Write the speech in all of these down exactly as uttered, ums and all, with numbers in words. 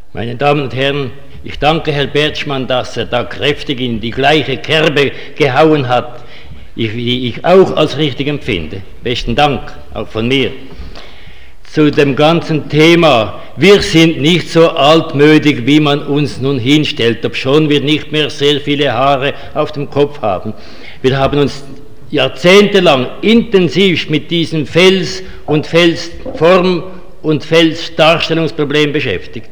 Meine Damen und Herren, ich danke Herrn Bertschmann, dass er da kräftig in die gleiche Kerbe gehauen hat, die ich auch als richtig empfinde. Besten Dank, auch von mir. Zu dem ganzen Thema, wir sind nicht so altmütig, wie man uns nun hinstellt, obschon wir nicht mehr sehr viele Haare auf dem Kopf haben. Wir haben uns jahrzehntelang intensiv mit diesem Fels- und Felsform- und Felsdarstellungsproblem beschäftigt.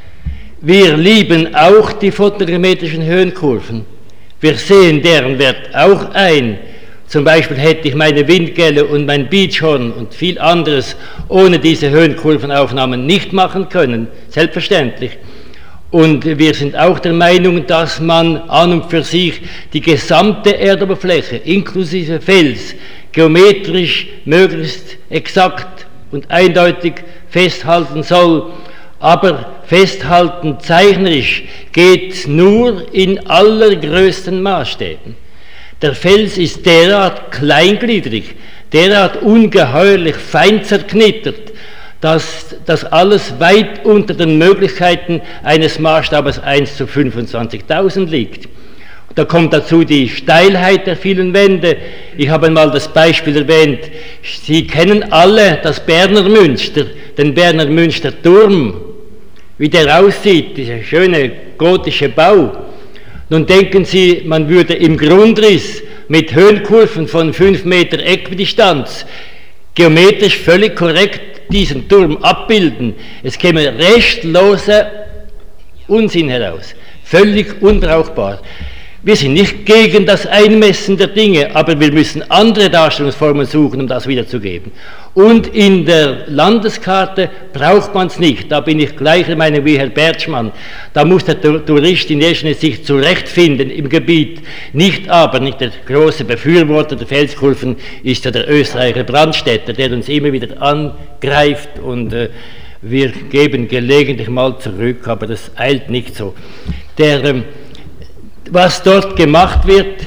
Wir lieben auch die fotogrammetrischen Höhenkurven. Wir sehen deren Wert auch ein. Zum Beispiel hätte ich meine Windgelle und mein Beachhorn und viel anderes ohne diese Höhenkurvenaufnahmen nicht machen können, selbstverständlich. Und wir sind auch der Meinung, dass man an und für sich die gesamte Erdoberfläche inklusive Fels geometrisch möglichst exakt und eindeutig festhalten soll. Aber festhalten zeichnerisch geht nur in allergrößten Maßstäben. Der Fels ist derart kleingliedrig, derart ungeheuerlich fein zerknittert, dass das alles weit unter den Möglichkeiten eines Maßstabes eins zu fünfundzwanzigtausend liegt. Da kommt dazu die Steilheit der vielen Wände. Ich habe einmal das Beispiel erwähnt, Sie kennen alle das Berner Münster, den Berner Münsterturm, wie der aussieht, dieser schöne gotische Bau. Nun denken Sie, man würde im Grundriss mit Höhenkurven von fünf Meter Äquidistanz geometrisch völlig korrekt diesen Turm abbilden. Es käme restloser Unsinn heraus, völlig unbrauchbar. Wir sind nicht gegen das Einmessen der Dinge, aber wir müssen andere Darstellungsformen suchen, um das wiederzugeben. Und in der Landeskarte braucht man es nicht. Da bin ich gleicher Meinung wie Herr Bertschmann. Da muss der Tourist in erster Linie sich zurechtfinden im Gebiet. Nicht aber, nicht der große Befürworter der Felskurven ist ja der Österreicher Brandstätter, der uns immer wieder angreift und äh, wir geben gelegentlich mal zurück, aber das eilt nicht so. Der ähm, Was dort gemacht wird,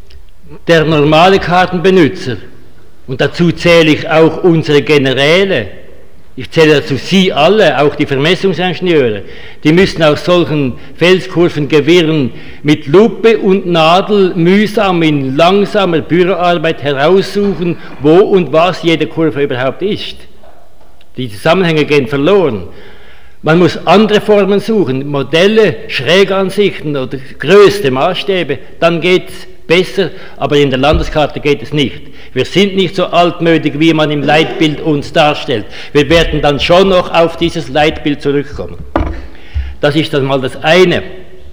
der normale Kartenbenutzer, und dazu zähle ich auch unsere Generäle, ich zähle dazu Sie alle, auch die Vermessungsingenieure, die müssen aus solchen Felskurvengewirren mit Lupe und Nadel mühsam in langsamer Büroarbeit heraussuchen, wo und was jede Kurve überhaupt ist. Die Zusammenhänge gehen verloren. Man muss andere Formen suchen, Modelle, Schrägansichten oder größte Maßstäbe, dann geht es besser, aber in der Landeskarte geht es nicht. Wir sind nicht so altmütig, wie man im Leitbild uns darstellt. Wir werden dann schon noch auf dieses Leitbild zurückkommen. Das ist dann mal das eine.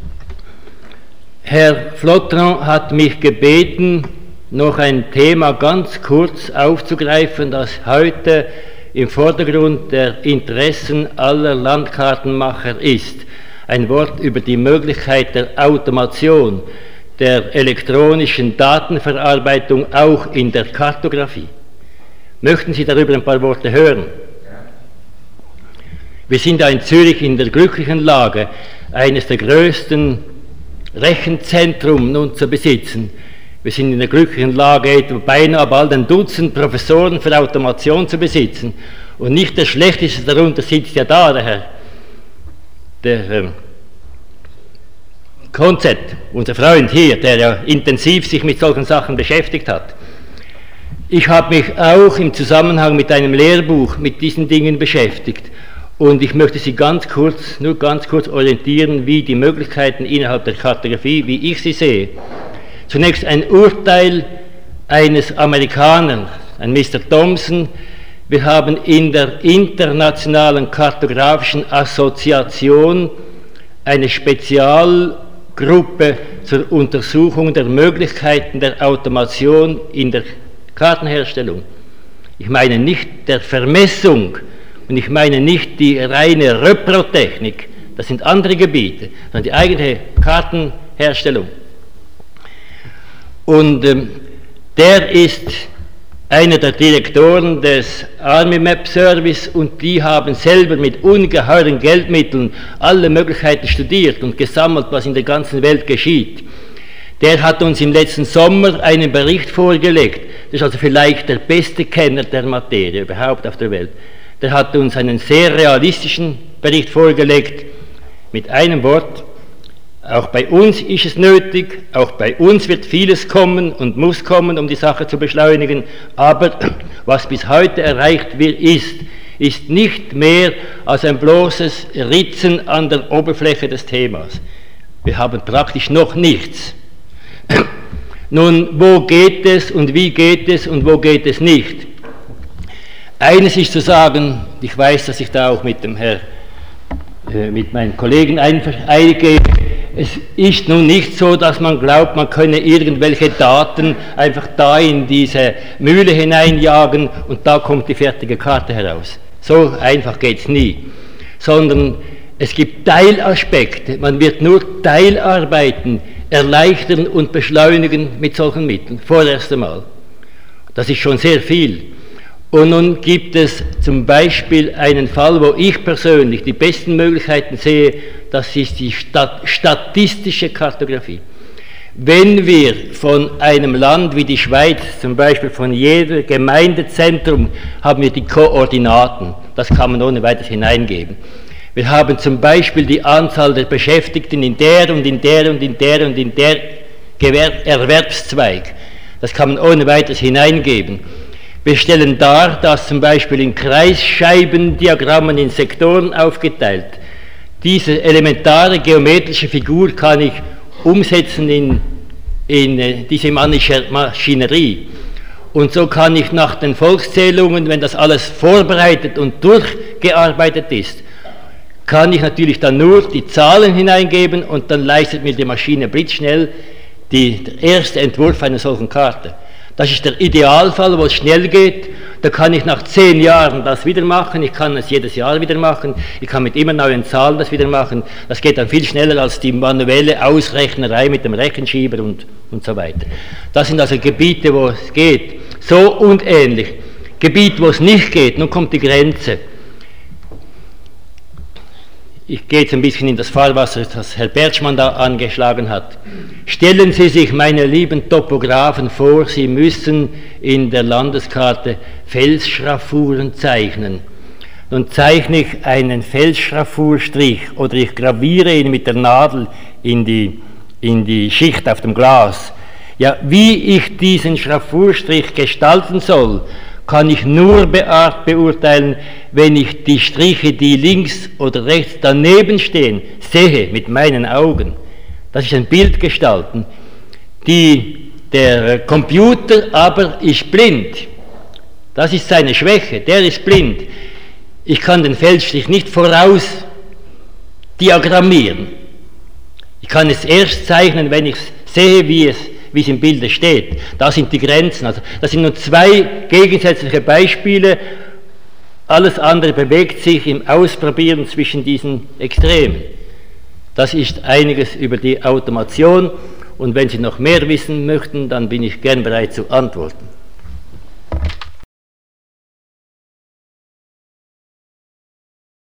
Herr Flottran hat mich gebeten, noch ein Thema ganz kurz aufzugreifen, das heute im Vordergrund der Interessen aller Landkartenmacher ist. Ein Wort über die Möglichkeit der Automation, der elektronischen Datenverarbeitung auch in der Kartografie. Möchten Sie darüber ein paar Worte hören? Wir sind ja in Zürich in der glücklichen Lage, eines der größten Rechenzentren nun zu besitzen. Wir sind in der glücklichen Lage, etwa beinahe bald ein Dutzend Professoren für Automation zu besitzen. Und nicht der Schlechteste darunter sitzt ja da, der Herr, der ähm, Konzett, unser Freund hier, der ja intensiv sich mit solchen Sachen beschäftigt hat. Ich habe mich auch im Zusammenhang mit einem Lehrbuch mit diesen Dingen beschäftigt. Und ich möchte Sie ganz kurz, nur ganz kurz orientieren, wie die Möglichkeiten innerhalb der Kartografie, wie ich sie sehe. Zunächst ein Urteil eines Amerikaners, ein Mister Thompson. Wir haben in der Internationalen Kartografischen Assoziation eine Spezialgruppe zur Untersuchung der Möglichkeiten der Automation in der Kartenherstellung. Ich meine nicht der Vermessung und ich meine nicht die reine Reprotechnik, das sind andere Gebiete, sondern die eigene Kartenherstellung. Und ähm, der ist einer der Direktoren des Army Map Service und die haben selber mit ungeheuren Geldmitteln alle Möglichkeiten studiert und gesammelt, was in der ganzen Welt geschieht. Der hat uns im letzten Sommer einen Bericht vorgelegt, das ist also vielleicht der beste Kenner der Materie überhaupt auf der Welt. Der hat uns einen sehr realistischen Bericht vorgelegt, Mit einem Wort, auch bei uns ist es nötig, auch bei uns wird vieles kommen und muss kommen, um die Sache zu beschleunigen, aber was bis heute erreicht wird, ist, ist nicht mehr als ein bloßes Ritzen an der Oberfläche des Themas. Wir haben praktisch noch nichts. Nun, wo geht es und wie geht es und wo geht es nicht? Eines ist zu sagen, ich weiß, dass ich da auch mit dem Herr, äh, mit meinen Kollegen eingehe, es ist nun nicht so, dass man glaubt, man könne irgendwelche Daten einfach da in diese Mühle hineinjagen und da kommt die fertige Karte heraus. So einfach geht es nie, sondern es gibt Teilaspekte, man wird nur Teilarbeiten erleichtern und beschleunigen mit solchen Mitteln, vorerst einmal. Das ist schon sehr viel. Und nun gibt es zum Beispiel einen Fall, wo ich persönlich die besten Möglichkeiten sehe, das ist die Stat- statistische Kartografie. Wenn wir von einem Land wie die Schweiz, zum Beispiel von jedem Gemeindezentrum, haben wir die Koordinaten, das kann man ohne weiteres hineingeben. Wir haben zum Beispiel die Anzahl der Beschäftigten in der und in der und in der und in der Gewerb- Erwerbszweig. Das kann man ohne weiteres hineingeben. Wir stellen dar, dass zum Beispiel in Kreisscheibendiagrammen in Sektoren aufgeteilt, diese elementare geometrische Figur kann ich umsetzen in, in äh, diese Maschinerie. Und so kann ich nach den Volkszählungen, wenn das alles vorbereitet und durchgearbeitet ist, kann ich natürlich dann nur die Zahlen hineingeben und dann leistet mir die Maschine blitzschnell die, der erste Entwurf einer solchen Karte. Das ist der Idealfall, wo es schnell geht. Da kann ich nach zehn Jahren das wieder machen, ich kann es jedes Jahr wieder machen, ich kann mit immer neuen Zahlen das wieder machen. Das geht dann viel schneller als die manuelle Ausrechnerei mit dem Rechenschieber und, und so weiter. Das sind also Gebiete, wo es geht. So und ähnlich. Gebiet, wo es nicht geht, nun kommt die Grenze. Ich gehe jetzt ein bisschen in das Fahrwasser, das Herr Bertschmann da angeschlagen hat. Stellen Sie sich, meine lieben Topografen, vor, Sie müssen in der Landeskarte Felsschraffuren zeichnen. Nun zeichne ich einen Felsschraffurstrich oder ich graviere ihn mit der Nadel in die, in die Schicht auf dem Glas. Ja, wie ich diesen Schraffurstrich gestalten soll, kann ich nur beurteilen, wenn ich die Striche, die links oder rechts daneben stehen, sehe mit meinen Augen. Das ist ein Bild gestalten. Die, der Computer aber ist blind. Das ist seine Schwäche, der ist blind. Ich kann den Feldstrich nicht voraus diagrammieren. Ich kann es erst zeichnen, wenn ich sehe, wie es wie es im Bilde steht. Da sind die Grenzen. Also, das sind nur zwei gegensätzliche Beispiele. Alles andere bewegt sich im Ausprobieren zwischen diesen Extremen. Das ist einiges über die Automation. Und wenn Sie noch mehr wissen möchten, dann bin ich gern bereit zu antworten.